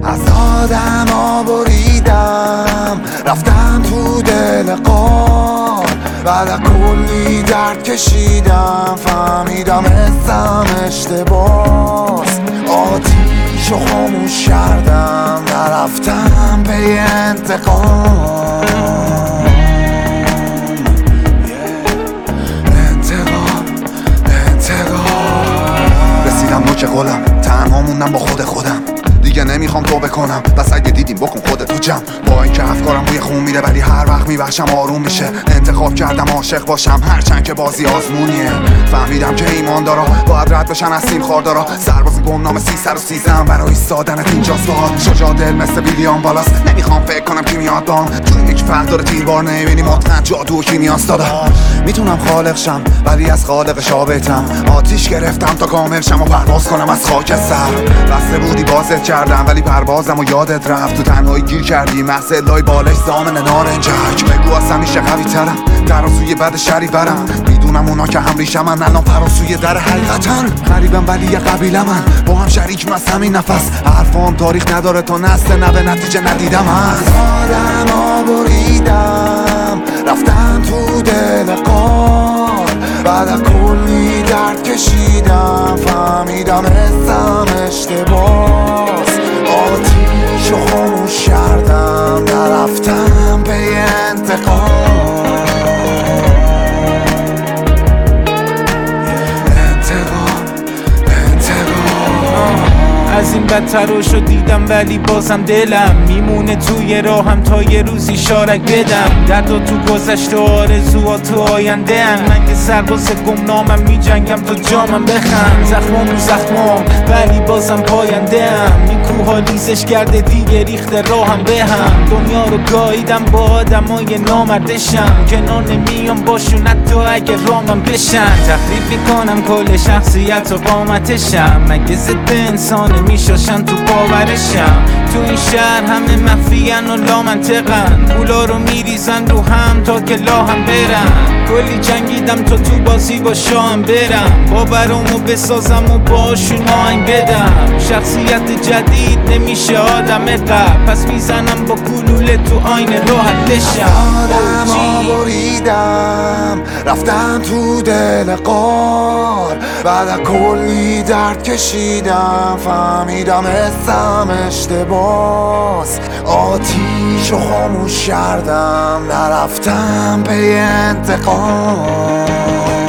از آدما بریدم رفتم تو دل قار، بعد از کلی درد کشیدم فهمیدم حسم اشتباس. آتیشو خاموش کردم نرفتم به انتقام. رسیدم نوک قلم، تنها موندم با خودم دیگه نمیخوام تو بکنم، بس اگه دیدیم بکن خودت تو جمع. با اینکه افکارم روی خون میره ولی هر وقت میبخشم آروم میشه. انتخاب کردم عاشق باشم هرچند که بازی آزمونیه. فهمیدم که ایماندارا باید رد بشن از سیم خاردارا. سرباز گمنام 313 برای ایستادنت اینجاست. باهات شجاع دل مثل ویلیام والاس، نمیخوام فکر کنم کی میاد بام. تو یک فرد داره تیربار نمیبینی مطمئن جادو و کیمیاست دادا. میتونم خالق شم ولی از خالق شابتم. آتیش گرفتم تا کامل شم و پرواز کنم از خاک سر. بسته بودی بازت کردم ولی پروازم و یادت رفت. تو تنهایی گیر کردی محض لای بالش زامن نارنجک. بگو از همیشه قوی ترم ترازوی بد شریورم. میدونم اونا که هم ریشم من الان فراسوی در حقیقتن. غریبم ولی یه قبیله من با هم شریک از همین نفس. حرفام تاریخ نداره تا نسل نوه نتیجه ندیدم. از آدما بریدم رفتم تو دل قار، بعد از کلی درد کشیدم فهمیدم حسم اشتباس. آتیشو خاموش کردم نرفتم به انتقام. از این بدتراشو دیدم ولی بازم دلم میمونه توی راهم تا یه روزی شارک بدم. دردا تو گذشته آرزوها تو آینده هم. من که سرباز گمنامم میجنگم تا جامم بخم. زخمام ولی بازم پاینده هم. این کوها لیزش کرده دیگه ریخته راهم به هم. دنیا رو گاییدم با آدمای نامردشم. کنار نمیام باشون حتی اگه رامم بشن. تخریب میکنم کل شخصیت و قامتشم. مگه ضد انسان میشاشن تو باورشم. تو این شهر همه مخفیان و لامنطقن. پولا رو میریزن رو هم تا که لاهم برن. کلی جنگیدم تا تو بازی با شاهم برم. باورامو بسازم و باشون آهنگ بدم. شخصیت جدید نمیشه آدم قبل. پس میزنم با گلوله تو آینه راحت بشم. آدما بریدم رفتم تو دل قار، بعد از کلی درد کشیدم فهمیدم حسم اشتباس. آتیشو خاموش کردم نرفتم به انتقام.